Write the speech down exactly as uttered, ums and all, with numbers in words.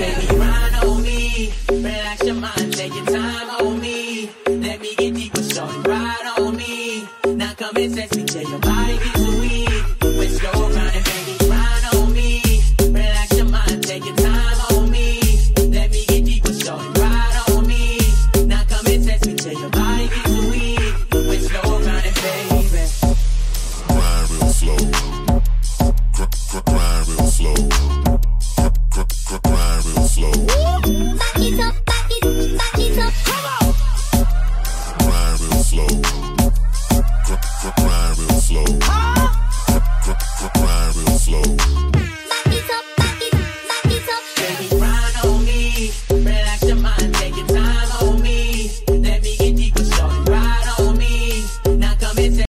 baby, grind on me. Relax your mind, take your time on me. Let me get deeper, shorty, ride on me. Now come and test me till your body gets weak. With slow grinding, baby, grind on me. Relax your mind, take your time on me. Let me get deeper, shorty, ride on me. Now come and test me till your body gets weak. With slow grinding, baby. Grind real slow.